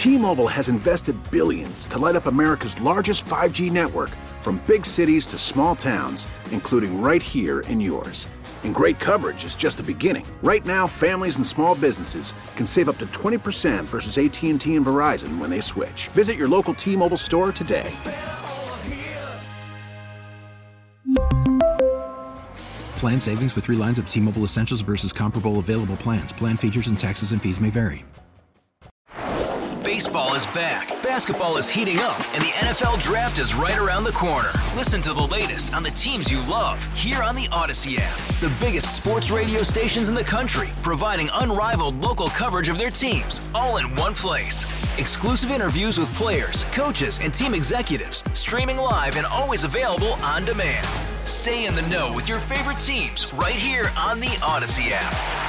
T-Mobile has invested billions to light up America's largest 5G network, from big cities to small towns, including right here in yours. And great coverage is just the beginning. Right now, families and small businesses can save up to 20% versus AT&T and Verizon when they switch. Visit your local T-Mobile store today. Plan savings with 3 lines of T-Mobile Essentials versus comparable available plans. Plan features and taxes and fees may vary. Baseball is back, basketball is heating up, and the NFL Draft is right around the corner. Listen to the latest on the teams you love here on the Odyssey app. The biggest sports radio stations in the country, providing unrivaled local coverage of their teams, all in one place. Exclusive interviews with players, coaches, and team executives, streaming live and always available on demand. Stay in the know with your favorite teams right here on the Odyssey app.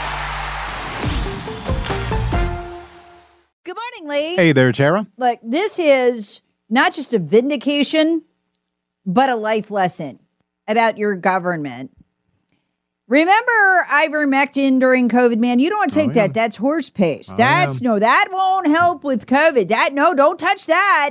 Good morning, Lee. Hey there, Tara. Look, this is not just a vindication, but a life lesson about your government. Remember ivermectin during COVID, man? You don't want to take that. That's horse paste. That won't help with COVID. Don't touch that.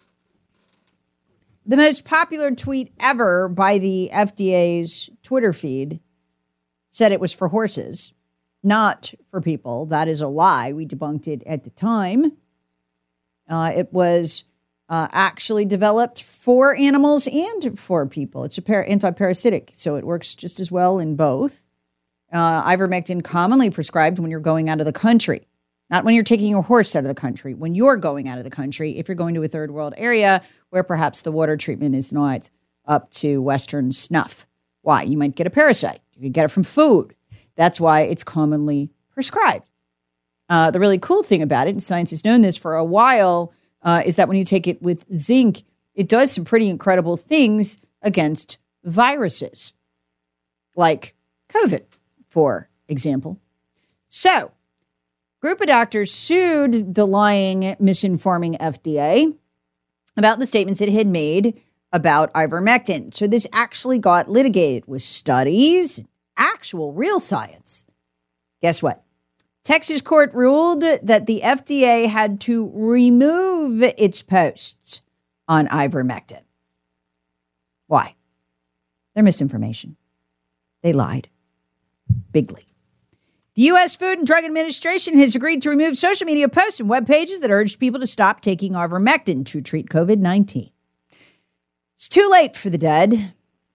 The most popular tweet ever by the FDA's Twitter feed said it was for horses, not for people. That is a lie. We debunked it at the time. It was actually developed for animals and for people. It's anti-parasitic, so it works just as well in both. Ivermectin commonly prescribed when you're going out of the country, not when you're taking your horse out of the country, when you're going out of the country, if you're going to a third world area where perhaps the water treatment is not up to Western snuff. Why? You might get a parasite. You could get it from food. That's why it's commonly prescribed. The really cool thing about it, and science has known this for a while, is that when you take it with zinc, it does some pretty incredible things against viruses, like COVID, for example. So, group of doctors sued the lying, misinforming FDA about the statements it had made about ivermectin. So this actually got litigated with studies, actual real science. Guess what? Texas court ruled that the FDA had to remove its posts on ivermectin. Why? They're misinformation. They lied. Bigly. The U.S. Food and Drug Administration has agreed to remove social media posts and web pages that urged people to stop taking ivermectin to treat COVID-19. It's too late for the dead.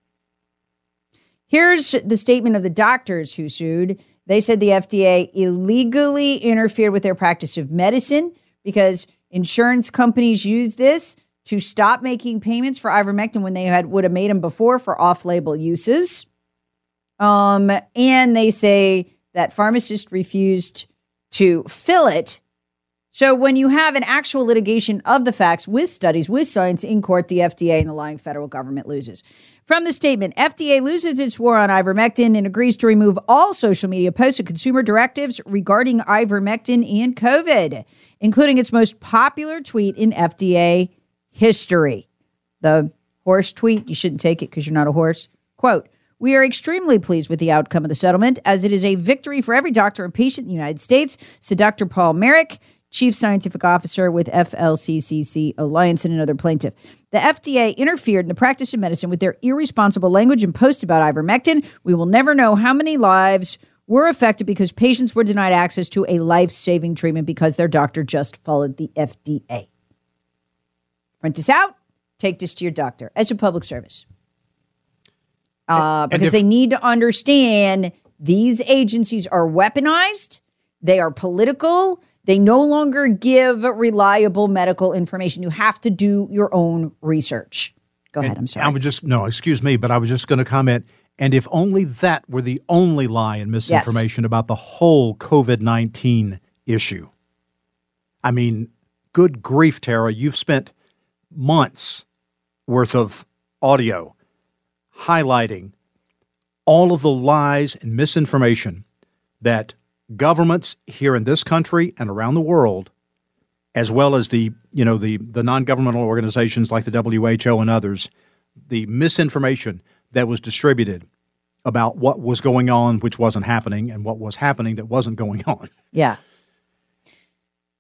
Here's the statement of the doctors who sued. They said the FDA illegally interfered with their practice of medicine because insurance companies use this to stop making payments for ivermectin when they would have made them before for off-label uses. And they say that pharmacists refused to fill it. So when you have an actual litigation of the facts with studies, with science in court, the FDA and the lying federal government loses. From the statement, FDA loses its war on ivermectin and agrees to remove all social media posts and consumer directives regarding ivermectin and COVID, including its most popular tweet in FDA history. The horse tweet, you shouldn't take it because you're not a horse. Quote, "We are extremely pleased with the outcome of the settlement, as it is a victory for every doctor and patient in the United States," said Dr. Paul Merrick, Chief Scientific Officer with FLCCC Alliance and another plaintiff. The FDA interfered in the practice of medicine with their irresponsible language and posts about ivermectin. We will never know how many lives were affected because patients were denied access to a life-saving treatment because their doctor just followed the FDA. Print this out. Take this to your doctor as a public service. Because they need to understand these agencies are weaponized. They are political. They no longer give reliable medical information. You have to do your own research. Go ahead. I'm sorry. Excuse me, but I was just going to comment. And if only that were the only lie and misinformation about the whole COVID-19 issue. I mean, good grief, Tara, you've spent months worth of audio highlighting all of the lies and misinformation that governments here in this country and around the world, as well as the non-governmental organizations like the WHO and others, the misinformation that was distributed about what was going on, which wasn't happening, and what was happening that wasn't going on. Yeah.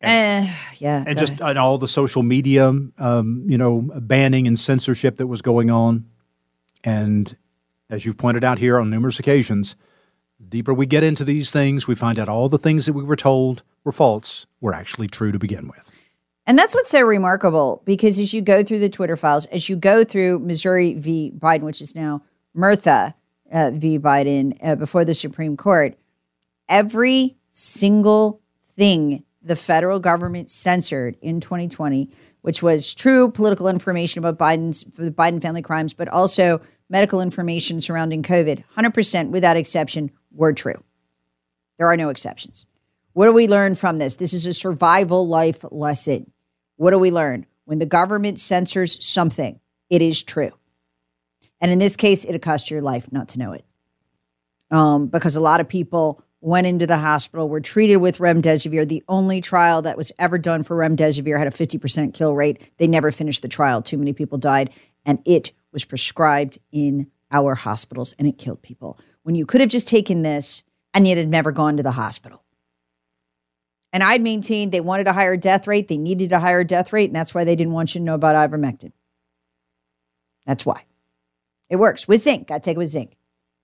And just all the social media, banning and censorship that was going on. And as you've pointed out here on numerous occasions, the deeper we get into these things, we find out all the things that we were told were false were actually true to begin with. And that's what's so remarkable, because as you go through the Twitter files, as you go through Missouri v. Biden, which is now Murtha v. Biden before the Supreme Court, every single thing the federal government censored in 2020, which was true political information about the Biden family crimes, but also medical information surrounding COVID, 100% without exception were true. There are no exceptions. What do we learn from this? This is a survival life lesson. What do we learn? When the government censors something, it is true. And in this case, it'll cost your life not to know it. Because a lot of people went into the hospital, were treated with remdesivir. The only trial that was ever done for remdesivir had a 50% kill rate. They never finished the trial. Too many people died. And it was prescribed in our hospitals, and it killed people. When you could have just taken this, and yet had never gone to the hospital. And I'd maintained they wanted a higher death rate. They needed a higher death rate. And that's why they didn't want you to know about ivermectin. That's why. It works with zinc. Got to take it with zinc.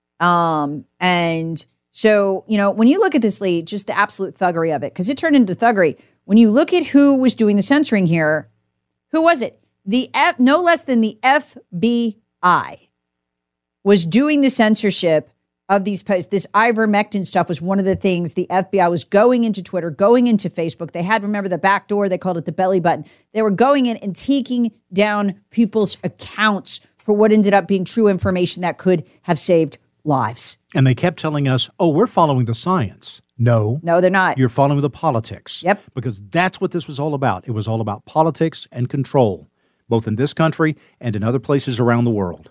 And so, when you look at this, Lee, just the absolute thuggery of it, because it turned into thuggery. When you look at who was doing the censoring here, who was it? No less than the FBI was doing the censorship of these posts. This ivermectin stuff was one of the things the FBI was going into Twitter, going into Facebook. They had, remember, the back door. They called it the belly button. They were going in and taking down people's accounts for what ended up being true information that could have saved lives. And they kept telling us, we're following the science. No, they're not. You're following the politics. Yep. Because that's what this was all about. It was all about politics and control, both in this country and in other places around the world.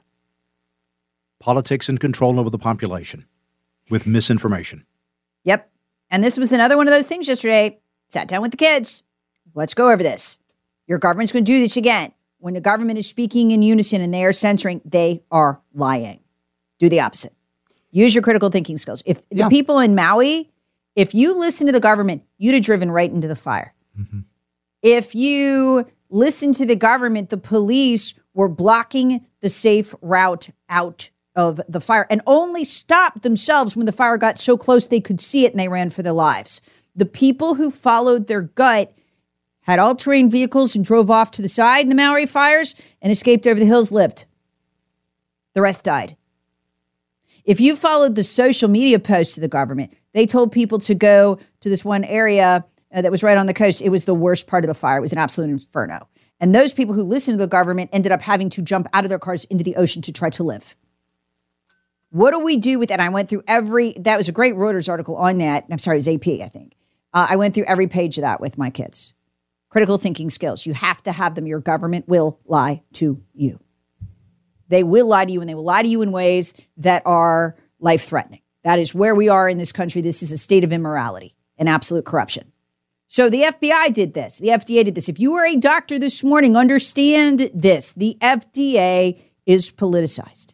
Politics and control over the population with misinformation. Yep. And this was another one of those things yesterday. Sat down with the kids. Let's go over this. Your government's going to do this again. When the government is speaking in unison and they are censoring, they are lying. Do the opposite. Use your critical thinking skills. If the people in Maui, if you listen to the government, you'd have driven right into the fire. Mm-hmm. If you listen to the government, the police were blocking the safe route out of the fire and only stopped themselves when the fire got so close they could see it and they ran for their lives. The people who followed their gut had all-terrain vehicles and drove off to the side in the Maui fires and escaped over the hills, lived. The rest died. If you followed the social media posts of the government, they told people to go to this one area that was right on the coast. It was the worst part of the fire. It was an absolute inferno. And those people who listened to the government ended up having to jump out of their cars into the ocean to try to live. What do we do with that? I went through that was a great Reuters article on that. I'm sorry, it was AP, I think. I went through every page of that with my kids. Critical thinking skills. You have to have them. Your government will lie to you. They will lie to you, and they will lie to you in ways that are life-threatening. That is where we are in this country. This is a state of immorality and absolute corruption. So the FBI did this. The FDA did this. If you are a doctor this morning, understand this. The FDA is politicized.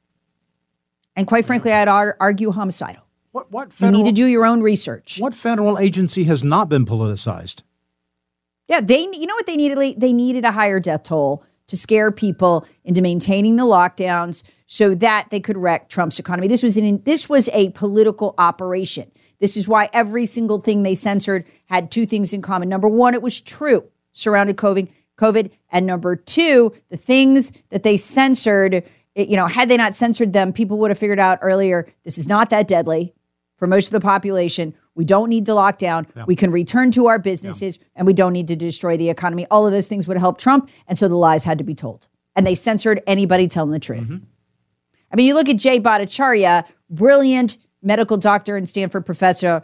And quite frankly, I'd argue homicidal. You need to do your own research. What federal agency has not been politicized? Yeah, you know what they needed? They needed a higher death toll to scare people into maintaining the lockdowns so that they could wreck Trump's economy. This was a political operation. This is why every single thing they censored had two things in common. Number one, it was true surrounding COVID. And number two, the things that they censored, had they not censored them, people would have figured out earlier, this is not that deadly for most of the population. We don't need to lock down. Yeah. We can return to our businesses, and we don't need to destroy the economy. All of those things would help Trump, and so the lies had to be told. And they censored anybody telling the truth. Mm-hmm. I mean, you look at Jay Bhattacharya, brilliant medical doctor and Stanford professor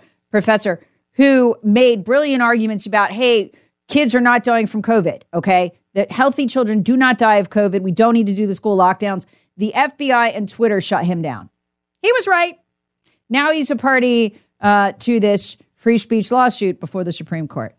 who made brilliant arguments about, hey, kids are not dying from COVID, okay? That healthy children do not die of COVID. We don't need to do the school lockdowns. The FBI and Twitter shut him down. He was right. Now he's a party to this free speech lawsuit before the Supreme Court.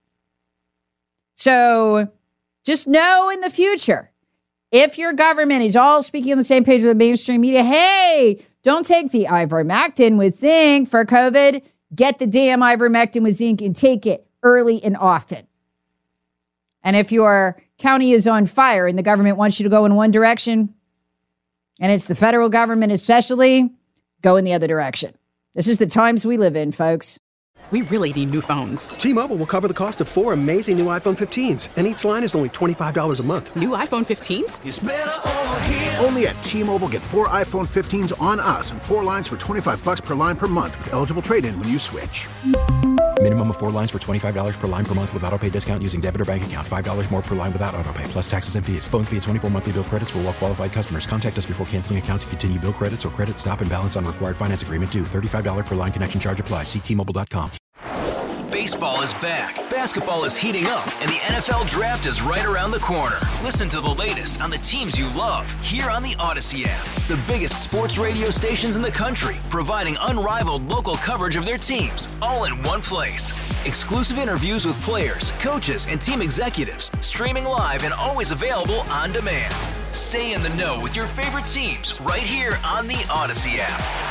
So just know in the future, if your government is all speaking on the same page with the mainstream media, hey, don't take the ivermectin with zinc for COVID. Get the damn ivermectin with zinc and take it early and often. And if your county is on fire and the government wants you to go in one direction, and it's the federal government especially, go in the other direction. This is the times we live in, folks. We really need new phones. T-Mobile will cover the cost of 4 amazing new iPhone 15s, and each line is only $25 a month. New iPhone 15s? It's better over here. Only at T-Mobile, get 4 iPhone 15s on us and 4 lines for $25 per line per month with eligible trade-in when you switch. Minimum of 4 lines for $25 per line per month with autopay discount using debit or bank account. $5 more per line without autopay, plus taxes and fees. Phone fee at 24 monthly bill credits for well-qualified customers. Contact us before canceling account to continue bill credits or credit stop and balance on required finance agreement due. $35 per line connection charge applies. See T-Mobile.com. Baseball is back, basketball is heating up, and the NFL Draft is right around the corner. Listen to the latest on the teams you love here on the Odyssey app. The biggest sports radio stations in the country, providing unrivaled local coverage of their teams, all in one place. Exclusive interviews with players, coaches, and team executives, streaming live and always available on demand. Stay in the know with your favorite teams right here on the Odyssey app.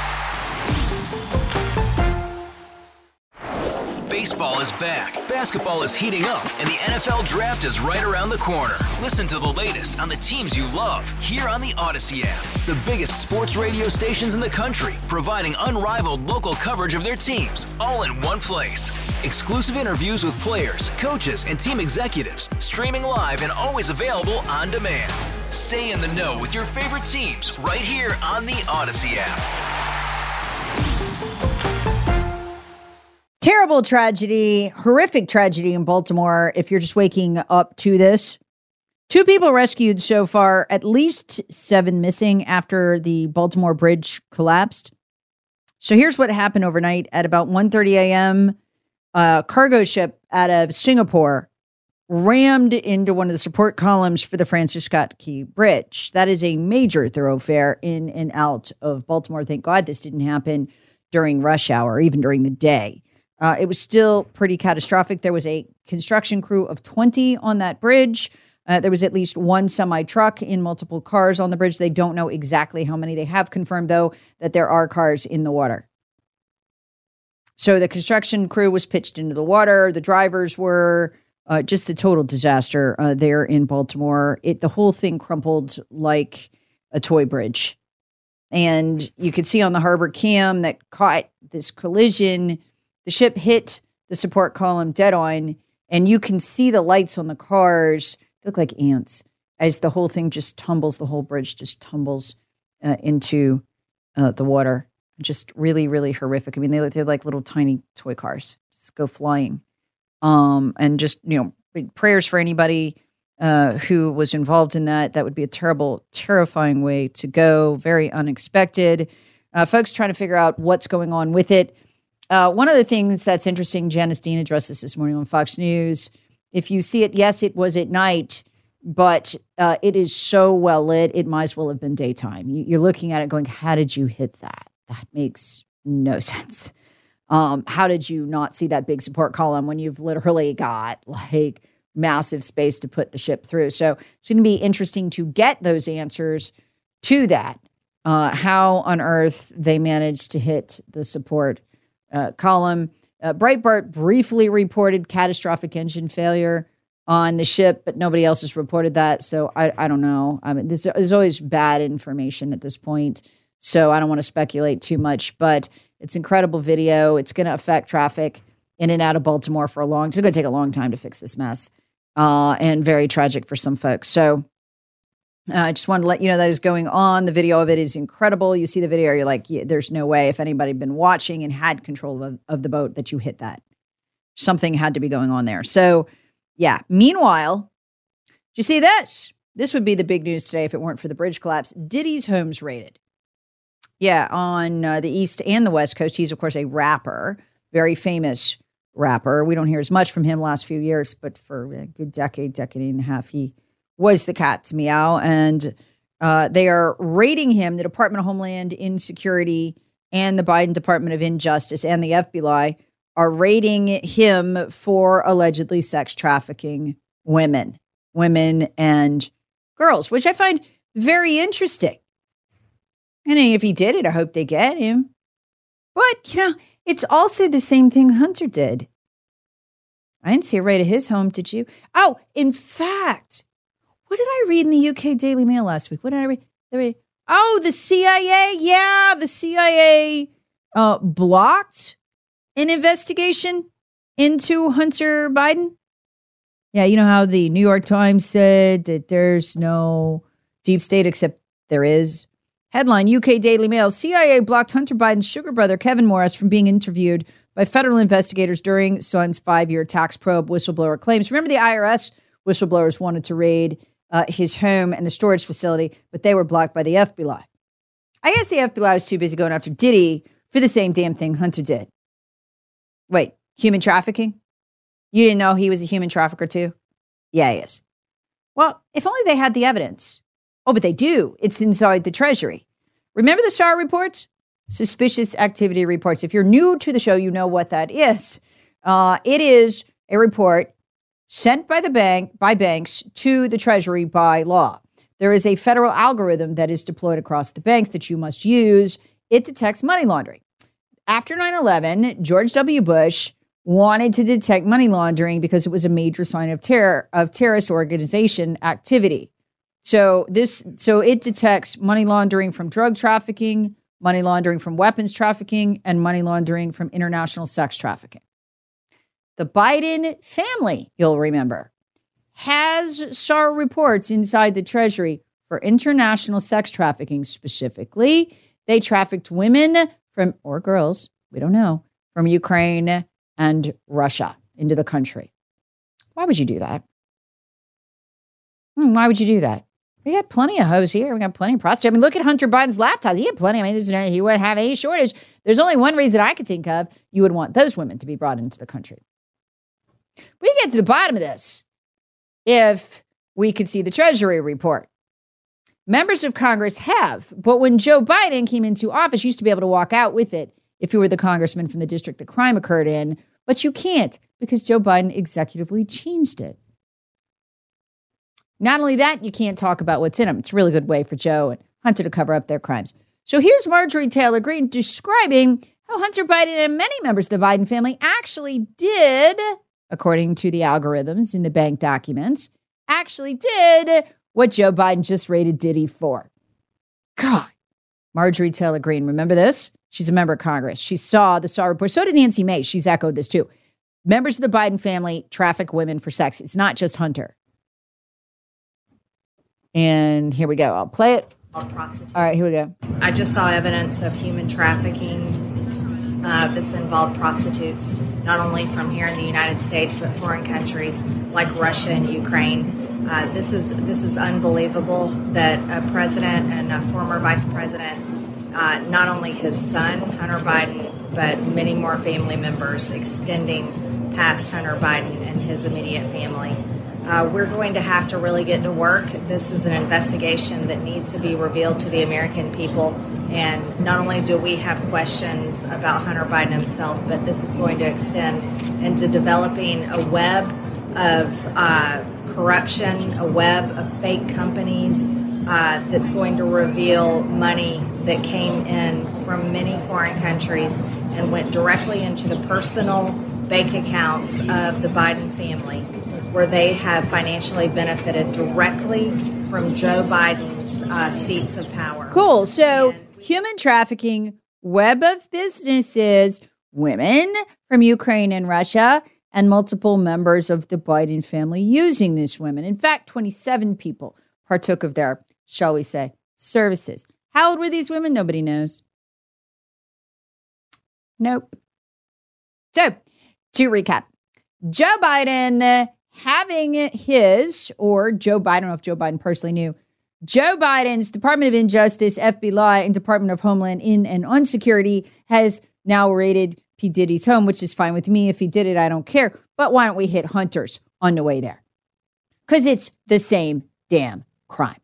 Baseball is back, basketball is heating up, and the NFL Draft is right around the corner. Listen to the latest on the teams you love here on the Odyssey app. The biggest sports radio stations in the country, providing unrivaled local coverage of their teams, all in one place. Exclusive interviews with players, coaches, and team executives, streaming live and always available on demand. Stay in the know with your favorite teams right here on the Odyssey app. Terrible tragedy, horrific tragedy in Baltimore, if you're just waking up to this. 2 people rescued so far, at least 7 missing after the Baltimore bridge collapsed. So here's what happened overnight. At about 1:30 a.m., a cargo ship out of Singapore rammed into one of the support columns for the Francis Scott Key Bridge. That is a major thoroughfare in and out of Baltimore. Thank God this didn't happen during rush hour, even during the day. It was still pretty catastrophic. There was a construction crew of 20 on that bridge. There was at least 1 semi-truck in multiple cars on the bridge. They don't know exactly how many. They have confirmed, though, that there are cars in the water. So the construction crew was pitched into the water. The drivers were just a total disaster there in Baltimore. The whole thing crumpled like a toy bridge. And you could see on the harbor cam that caught this collision. The ship hit the support column dead on, and you can see the lights on the cars. They look like ants as the whole thing just tumbles, the whole bridge just tumbles into the water. Just really, really horrific. I mean, they're like little tiny toy cars, just go flying. And just, prayers for anybody who was involved in that. That would be a terrible, terrifying way to go. Very unexpected. Folks trying to figure out what's going on with it. One of the things that's interesting, Janice Dean addressed this morning on Fox News. If you see it, yes, it was at night, but it is so well lit, it might as well have been daytime. You're looking at it going, how did you hit that? That makes no sense. How did you not see that big support column when you've literally got like massive space to put the ship through? So it's going to be interesting to get those answers to that. How on earth they managed to hit the support column. Breitbart briefly reported catastrophic engine failure on the ship, but nobody else has reported that. So I don't know. I mean, there's always bad information at this point. So I don't want to speculate too much, but it's incredible video. It's going to affect traffic in and out of Baltimore for it's going to take a long time to fix this mess, and very tragic for some folks. So I just wanted to let you know that is going on. The video of it is incredible. You see the video, you're like, yeah, there's no way if anybody had been watching and had control of the boat that you hit that. Something had to be going on there. So, yeah. Meanwhile, did you see this? This would be the big news today if it weren't for the bridge collapse. Diddy's homes raided. Yeah, on the East and the West Coast. He's, of course, a rapper, very famous rapper. We don't hear as much from him last few years, but for a good decade and a half, he was the cat's meow, and they are raiding him. The Department of Homeland Insecurity and the Biden Department of Injustice and the FBI are raiding him for allegedly sex trafficking women and girls, which I find very interesting. I mean, if he did it, I hope they get him. But, it's also the same thing Hunter did. I didn't see it right at his home, did you? Oh, in fact, what did I read in the UK Daily Mail last week? What did I read? Oh, the CIA. Yeah, the CIA blocked an investigation into Hunter Biden. Yeah, you know how the New York Times said that there's no deep state, except there is. Headline, UK Daily Mail, CIA blocked Hunter Biden's sugar brother, Kevin Morris, from being interviewed by federal investigators during Son's 5-year tax probe, whistleblower claims. Remember, the IRS whistleblowers wanted to raid his home and a storage facility, but they were blocked by the FBI. I guess the FBI was too busy going after Diddy for the same damn thing Hunter did. Wait, human trafficking? You didn't know he was a human trafficker too? Yeah, he is. Well, if only they had the evidence. Oh, but they do. It's inside the Treasury. Remember the SAR reports? Suspicious activity reports. If you're new to the show, you know what that is. It is a report sent by banks to the Treasury by law. There is a federal algorithm that is deployed across the banks that you must use. It detects money laundering. After 9/11, George W. Bush wanted to detect money laundering because it was a major sign of terrorist organization activity. So it detects money laundering from drug trafficking, money laundering from weapons trafficking, and money laundering from international sex trafficking. The Biden family, you'll remember, has SAR reports inside the Treasury for international sex trafficking. Specifically, they trafficked women or girls, we don't know, from Ukraine and Russia into the country. Why would you do that? Why would you do that? We got plenty of hoes here. We got plenty of prostitutes. I mean, look at Hunter Biden's laptops. He had plenty. I mean, he wouldn't have any shortage. There's only one reason I could think of. You would want those women to be brought into the country. We can get to the bottom of this if we could see the Treasury report. Members of Congress have, but when Joe Biden came into office, you used to be able to walk out with it if you were the congressman from the district the crime occurred in, but you can't because Joe Biden executively changed it. Not only that, you can't talk about what's in them. It's a really good way for Joe and Hunter to cover up their crimes. So here's Marjorie Taylor Greene describing how Hunter Biden and many members of the Biden family actually did, according to the algorithms in the bank documents, actually did what Joe Biden just rated Diddy for. God. Marjorie Taylor Greene, remember this? She's a member of Congress. She saw the SAR report. So did Nancy Mace. She's echoed this too. Members of the Biden family traffic women for sex. It's not just Hunter. And here we go. I'll play it. All right, here we go. I just saw evidence of human trafficking. This involved prostitutes, not only from here in the United States, but foreign countries like Russia and Ukraine. This is unbelievable that a president and a former vice president, not only his son, Hunter Biden, but many more family members extending past Hunter Biden and his immediate family. We're going to have to really get to work. This is an investigation that needs to be revealed to the American people. And not only do we have questions about Hunter Biden himself, but this is going to extend into developing a web of corruption, a web of fake companies that's going to reveal money that came in from many foreign countries and went directly into the personal bank accounts of the Biden family, where they have financially benefited directly from Joe Biden's seats of power. Cool. So human trafficking, web of businesses, women from Ukraine and Russia, and multiple members of the Biden family using these women. In fact, 27 people partook of their, shall we say, services. How old were these women? Nobody knows. Nope. So, to recap, Joe Biden having his, or Joe Biden, I don't know if Joe Biden personally knew, Joe Biden's Department of Injustice, FBI, and Department of Homeland In and On Security has now raided P. Diddy's home, which is fine with me. If he did it, I don't care. But why don't we hit Hunter's on the way there? Because it's the same damn crime.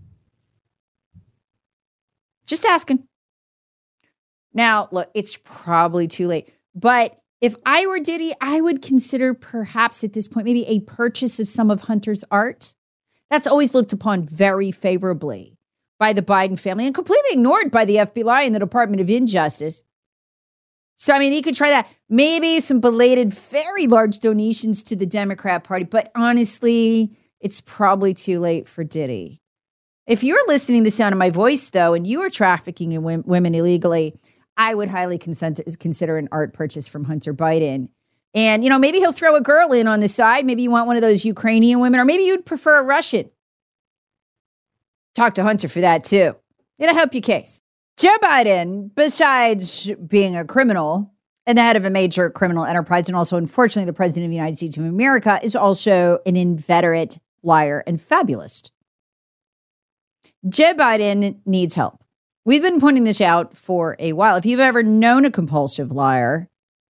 Just asking. Now, look, it's probably too late. But if I were Diddy, I would consider perhaps at this point maybe a purchase of some of Hunter's art. That's always looked upon very favorably by the Biden family and completely ignored by the FBI and the Department of Injustice. So, I mean, he could try that. Maybe some belated, very large donations to the Democrat Party. But honestly, it's probably too late for Diddy. If you're listening to the sound of my voice, though, and you are trafficking in women illegally, I would highly consider an art purchase from Hunter Biden. And, maybe he'll throw a girl in on the side. Maybe you want one of those Ukrainian women, or maybe you'd prefer a Russian. Talk to Hunter for that, too. It'll help your case. Joe Biden, besides being a criminal and the head of a major criminal enterprise, and also, unfortunately, the president of the United States of America, is also an inveterate liar and fabulist. Joe Biden needs help. We've been pointing this out for a while. If you've ever known a compulsive liar,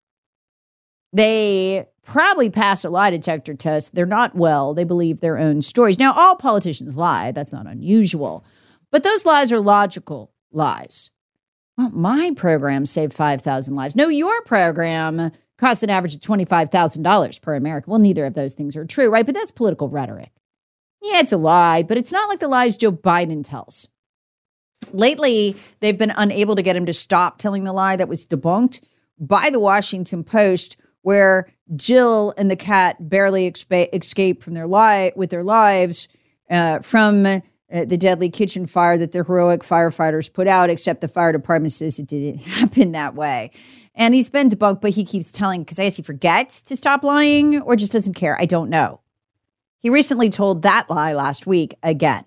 they probably pass a lie detector test. They're not well. They believe their own stories. Now, all politicians lie. That's not unusual. But those lies are logical lies. Well, my program saved 5,000 lives. No, your program cost an average of $25,000 per American. Well, neither of those things are true, right? But that's political rhetoric. Yeah, it's a lie, but it's not like the lies Joe Biden tells. Lately, they've been unable to get him to stop telling the lie that was debunked by the Washington Post, where Jill and the cat barely escaped from their lives from the deadly kitchen fire that the heroic firefighters put out, except the fire department says it didn't happen that way. And he's been debunked, but he keeps telling, because I guess he forgets to stop lying or just doesn't care. I don't know. He recently told that lie last week again.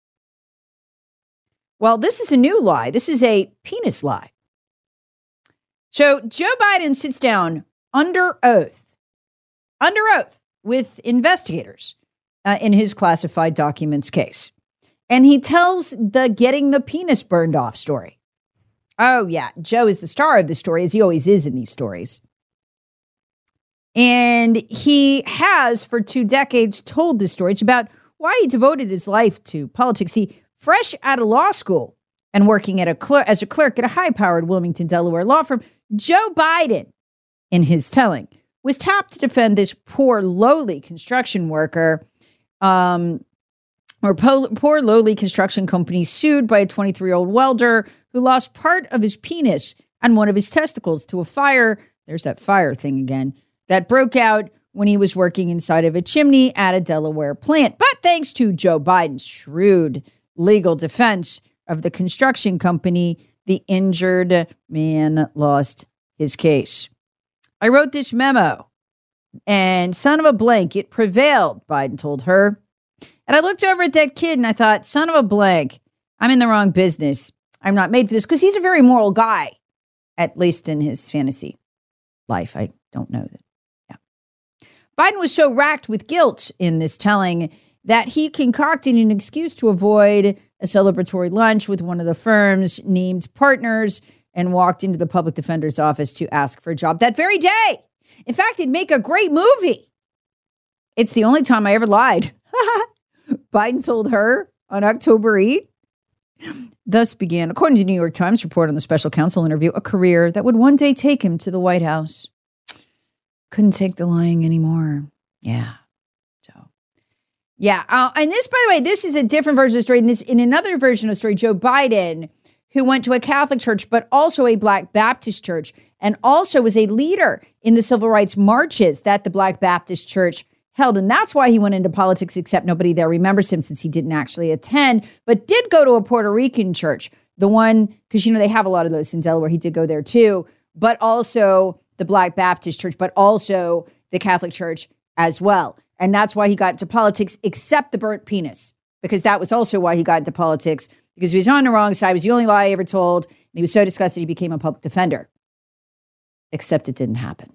Well, this is a new lie. This is a penis lie. So Joe Biden sits down under oath with investigators in his classified documents case. And he tells the getting the penis burned off story. Oh, yeah, Joe is the star of the story, as he always is in these stories. And he has, for 2 decades, told this story. It's about why he devoted his life to politics. He, fresh out of law school and working at as a clerk at a high-powered Wilmington, Delaware law firm, Joe Biden, in his telling, was tapped to defend this poor, lowly construction worker, poor, lowly construction company sued by a 23-year-old welder who lost part of his penis and one of his testicles to a fire. There's that fire thing again. That broke out when he was working inside of a chimney at a Delaware plant. But thanks to Joe Biden's shrewd legal defense of the construction company, the injured man lost his case. I wrote this memo, and son of a blank, it prevailed, Biden told her. And I looked over at that kid and I thought, son of a blank, I'm in the wrong business. I'm not made for this, because he's a very moral guy, at least in his fantasy life. I don't know that. Biden was so racked with guilt in this telling that he concocted an excuse to avoid a celebratory lunch with one of the firm's named partners and walked into the public defender's office to ask for a job that very day. In fact, it'd make a great movie. It's the only time I ever lied. Biden told her on October 8th. Thus began, according to New York Times report on the special counsel interview, a career that would one day take him to the White House. Couldn't take the lying anymore. Yeah. So, yeah. And this, by the way, this is a different version of the story. In another version of the story, Joe Biden, who went to a Catholic church, but also a Black Baptist church, and also was a leader in the civil rights marches that the Black Baptist church held. And that's why he went into politics, except nobody there remembers him since he didn't actually attend, but did go to a Puerto Rican church. The one, because, they have a lot of those in Delaware. He did go there too, but also the Black Baptist church, but also the Catholic church as well. And that's why he got into politics, except the burnt penis, because that was also why he got into politics, because he was on the wrong side. It was the only lie he ever told. And he was so disgusted he became a public defender. Except it didn't happen.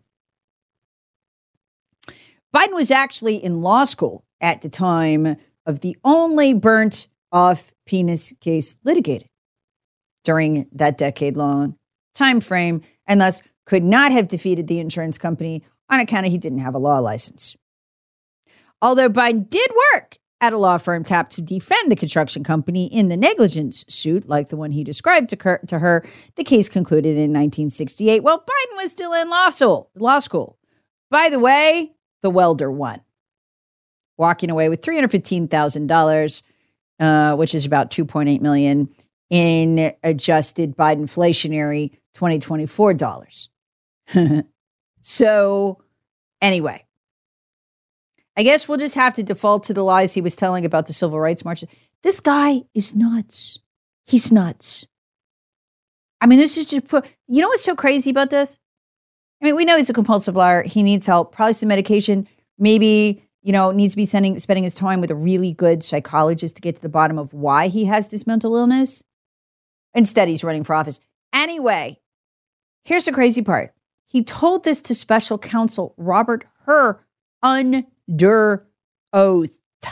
Biden was actually in law school at the time of the only burnt off penis case litigated during that decade-long time frame, and thus could not have defeated the insurance company on account of he didn't have a law license. Although Biden did work at a law firm tapped to defend the construction company in the negligence suit, like the one he described to her, the case concluded in 1968. Well, Biden was still in law school. By the way, the welder won, walking away with $315,000, which is about $2.8 million in adjusted Biden inflationary 2024 dollars. So anyway, I guess we'll just have to default to the lies he was telling about the civil rights march. This guy is nuts. He's nuts. I mean, this is just, you know what's so crazy about this? I mean, we know he's a compulsive liar. He needs help, probably some medication, maybe, needs to be spending his time with a really good psychologist to get to the bottom of why he has this mental illness. Instead, he's running for office. Anyway, here's the crazy part. He told this to special counsel Robert Hur under oath.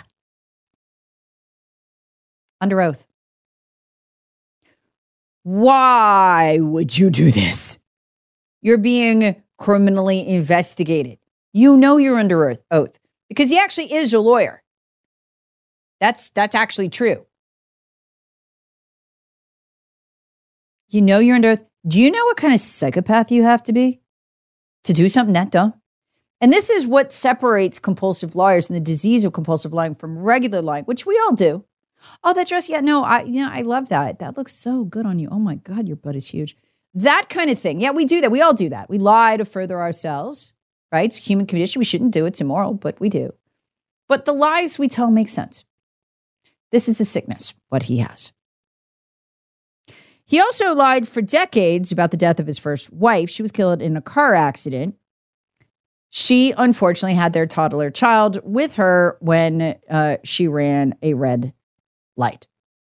Under oath. Why would you do this? You're being criminally investigated. You know you're under oath because he actually is a lawyer. That's actually true. You know you're under oath. Do you know what kind of psychopath you have to be to do something that dumb? And this is what separates compulsive liars and the disease of compulsive lying from regular lying, which we all do. Oh, that dress. Yeah, no, I love that. That looks so good on you. Oh my God, your butt is huge. That kind of thing. Yeah, we do that. We all do that. We lie to further ourselves, right? It's a human condition. We shouldn't do it. It's immoral, but we do. But the lies we tell make sense. This is a sickness, what he has. He also lied for decades about the death of his first wife. She was killed in a car accident. She unfortunately had their toddler child with her when she ran a red light.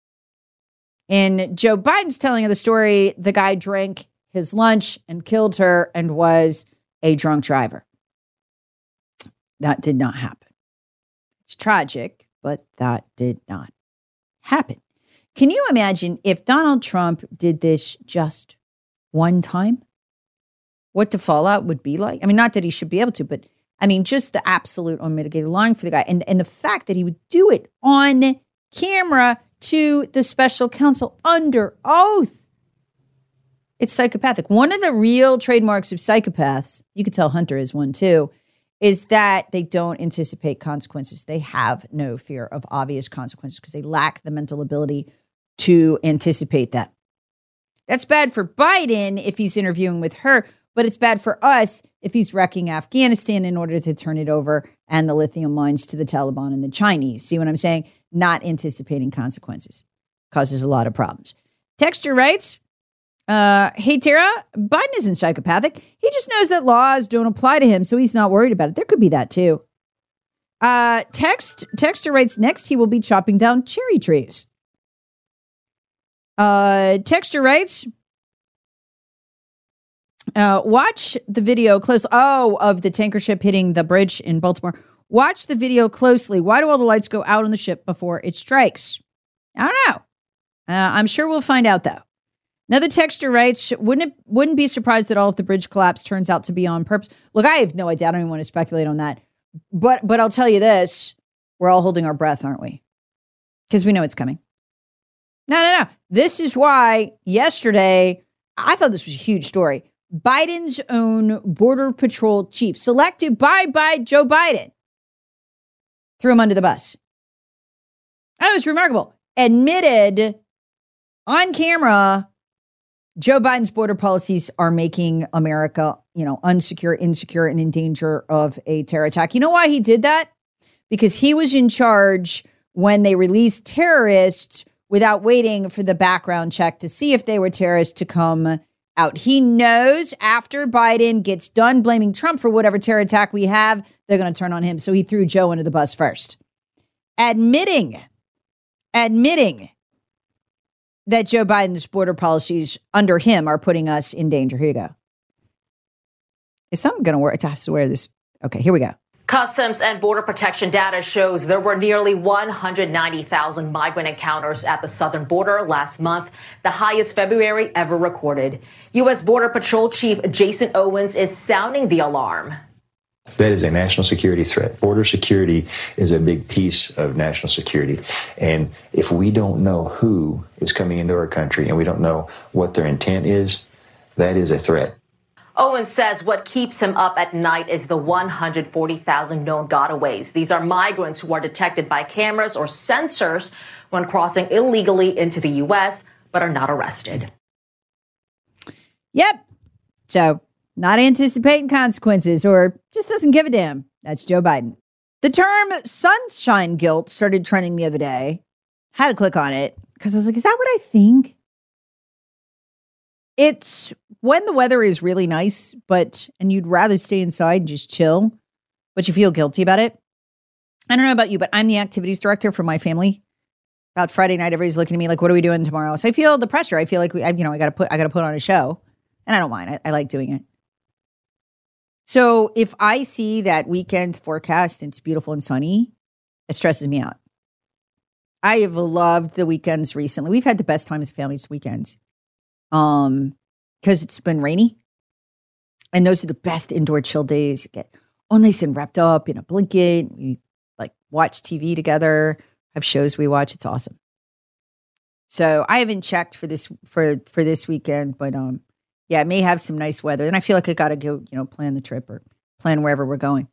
In Joe Biden's telling of the story, the guy drank his lunch and killed her and was a drunk driver. That did not happen. It's tragic, but that did not happen. Can you imagine if Donald Trump did this just one time? What the fallout would be like? I mean, not that he should be able to, but I mean, just the absolute unmitigated lying for the guy. And the fact that he would do it on camera to the special counsel under oath. It's psychopathic. One of the real trademarks of psychopaths, you could tell Hunter is one too, is that they don't anticipate consequences. They have no fear of obvious consequences because they lack the mental ability to anticipate that. That's bad for Biden if he's interviewing with her, but it's bad for us if he's wrecking Afghanistan in order to turn it over and the lithium mines to the Taliban and the Chinese. See what I'm saying? Not anticipating consequences causes a lot of problems. Texter writes, hey, Tara, Biden isn't psychopathic. He just knows that laws don't apply to him, so he's not worried about it. There could be that, too. Texter writes, next he will be chopping down cherry trees. Texter writes, watch the video close. Oh, of the tanker ship hitting the bridge in Baltimore. Watch the video closely. Why do all the lights go out on the ship before it strikes? I don't know. I'm sure we'll find out, though. Another texter writes, wouldn't be surprised that all of the bridge collapse turns out to be on purpose. Look, I have no idea. I don't even want to speculate on that. But I'll tell you this. We're all holding our breath, aren't we? Because we know it's coming. No. This is why yesterday, I thought this was a huge story. Biden's own Border Patrol chief, selected by Joe Biden, threw him under the bus. That was remarkable. Admitted on camera, Joe Biden's border policies are making America, unsecure, insecure, and in danger of a terror attack. You know why he did that? Because he was in charge when they released terrorists without waiting for the background check to see if they were terrorists to come out. He knows after Biden gets done blaming Trump for whatever terror attack we have, they're going to turn on him. So he threw Joe under the bus first. Admitting that Joe Biden's border policies under him are putting us in danger. Here you go. Is something going to work? I have to wear this. Okay, here we go. Customs and Border Protection data shows there were nearly 190,000 migrant encounters at the southern border last month, the highest February ever recorded. U.S. Border Patrol Chief Jason Owens is sounding the alarm. That is a national security threat. Border security is a big piece of national security. And if we don't know who is coming into our country and we don't know what their intent is, that is a threat. Owens says what keeps him up at night is the 140,000 known gotaways. These are migrants who are detected by cameras or sensors when crossing illegally into the U.S., but are not arrested. Yep. So not anticipating consequences or just doesn't give a damn. That's Joe Biden. The term sunshine guilt started trending the other day. Had to click on it because I was like, is that what I think? It's when the weather is really nice, and you'd rather stay inside and just chill, but you feel guilty about it. I don't know about you, but I'm the activities director for my family. About Friday night, everybody's looking at me like, what are we doing tomorrow? So I feel the pressure. I feel like I got to put on a show, and I don't mind. I like doing it. So if I see that weekend forecast and it's beautiful and sunny, it stresses me out. I have loved the weekends recently. We've had the best time as a family this weekends because it's been rainy. And those are the best indoor chill days. You get all nice and wrapped up in a blanket. We watch TV together, have shows we watch. It's awesome. So I haven't checked for this weekend, but yeah, it may have some nice weather. Then I feel like I got to go, plan the trip or plan wherever we're going.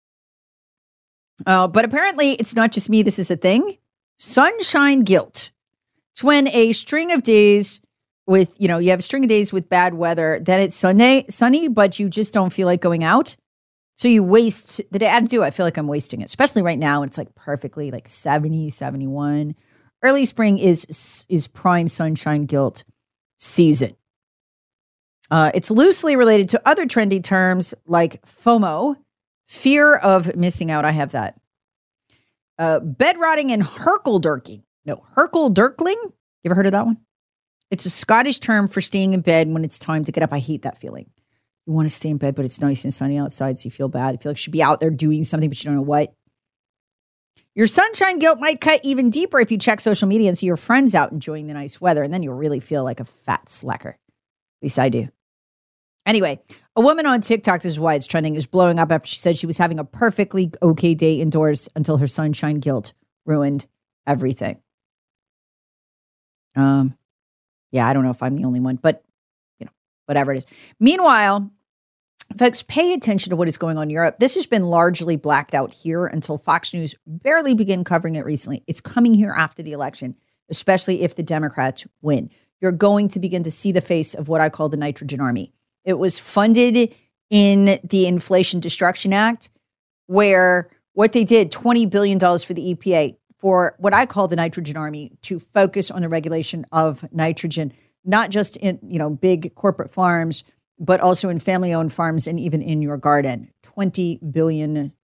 But apparently it's not just me. This is a thing. Sunshine guilt. It's when a string of days with, you have a string of days with bad weather, then it's sunny, but you just don't feel like going out. So you waste the day. I feel like I'm wasting it, especially right now. It's like perfectly 70, 71. Early spring is prime sunshine guilt season. It's loosely related to other trendy terms like FOMO, fear of missing out. I have that. Bed rotting and herkle-dirking. No, herkle-dirkling? You ever heard of that one? It's a Scottish term for staying in bed when it's time to get up. I hate that feeling. You want to stay in bed, but it's nice and sunny outside, so you feel bad. You feel like you should be out there doing something, but you don't know what. Your sunshine guilt might cut even deeper if you check social media and see your friends out enjoying the nice weather, and then you'll really feel like a fat slacker. At least I do. Anyway, a woman on TikTok, this is why it's trending, is blowing up after she said she was having a perfectly okay day indoors until her sunshine guilt ruined everything. Yeah, I don't know if I'm the only one, but whatever it is. Meanwhile, folks, pay attention to what is going on in Europe. This has been largely blacked out here until Fox News barely began covering it recently. It's coming here after the election, especially if the Democrats win. You're going to begin to see the face of what I call the nitrogen army. It was funded in the Inflation Destruction Act, where what they did, $20 billion for the EPA, for what I call the nitrogen army, to focus on the regulation of nitrogen, not just in, big corporate farms, but also in family-owned farms and even in your garden. $20 billion.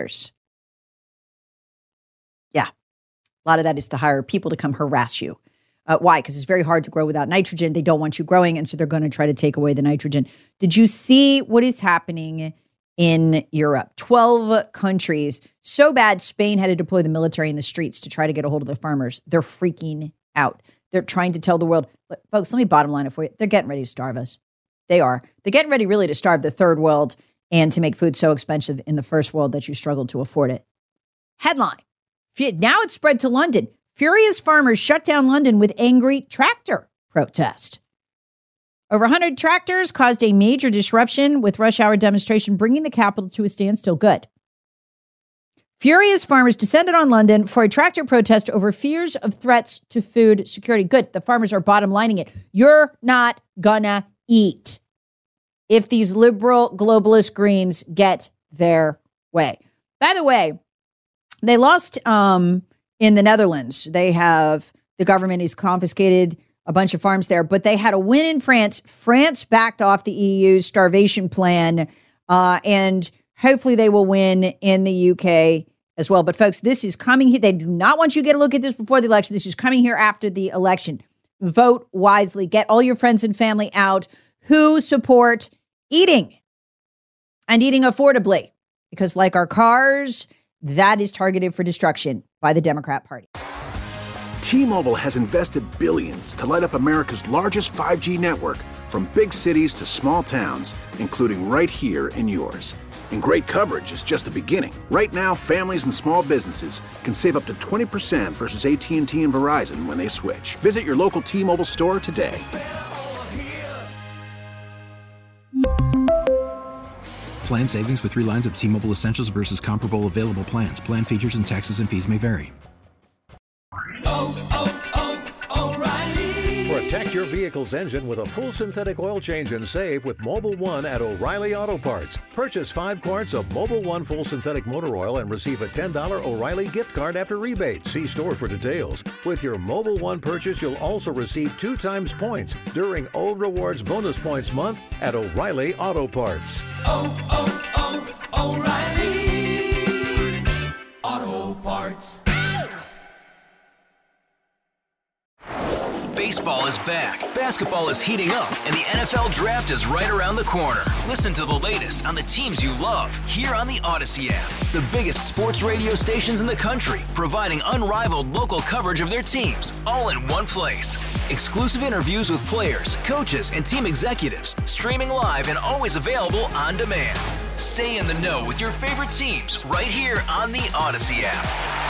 Yeah. A lot of that is to hire people to come harass you. Why? Because it's very hard to grow without nitrogen. They don't want you growing, and so they're going to try to take away the nitrogen. Did you see what is happening in Europe? 12 countries. So bad, Spain had to deploy the military in the streets to try to get a hold of the farmers. They're freaking out. They're trying to tell the world, folks, let me bottom line it for you. They're getting ready to starve us. They are. They're getting ready really to starve the third world and to make food so expensive in the first world that you struggle to afford it. Headline. Now it's spread to London. Furious farmers shut down London with angry tractor protest. Over 100 tractors caused a major disruption with rush hour demonstration, bringing the capital to a standstill. Good. Furious farmers descended on London for a tractor protest over fears of threats to food security. Good. The farmers are bottom lining it. You're not gonna eat if these liberal globalist Greens get their way. By the way, they lost in the Netherlands. The government has confiscated a bunch of farms there, but they had a win in France. France backed off the EU's starvation plan, and hopefully they will win in the UK as well. But folks, this is coming here. They do not want you to get a look at this before the election. This is coming here after the election. Vote wisely. Get all your friends and family out who support eating and eating affordably, because like our cars, that is targeted for destruction by the Democrat Party. T-Mobile has invested billions to light up America's largest 5G network, from big cities to small towns, including right here in yours. And great coverage is just the beginning. Right now, families and small businesses can save up to 20% versus AT&T and Verizon when they switch. Visit your local T-Mobile store today. Plan savings with 3 lines of T-Mobile Essentials versus comparable available plans. Plan features and taxes and fees may vary. O'Reilly. Protect Protect your vehicle's engine with a full synthetic oil change and save with Mobil 1 at O'Reilly Auto Parts. Purchase 5 quarts of Mobil 1 full synthetic motor oil and receive a $10 O'Reilly gift card after rebate. See store for details. With your Mobil 1 purchase, you'll also receive 2 times points during Old Rewards Bonus Points Month at O'Reilly Auto Parts. O'Reilly Auto Parts. Baseball is back, basketball is heating up, and the NFL Draft is right around the corner. Listen to the latest on the teams you love here on the Odyssey app. The biggest sports radio stations in the country, providing unrivaled local coverage of their teams, all in one place. Exclusive interviews with players, coaches, and team executives, streaming live and always available on demand. Stay in the know with your favorite teams right here on the Odyssey app.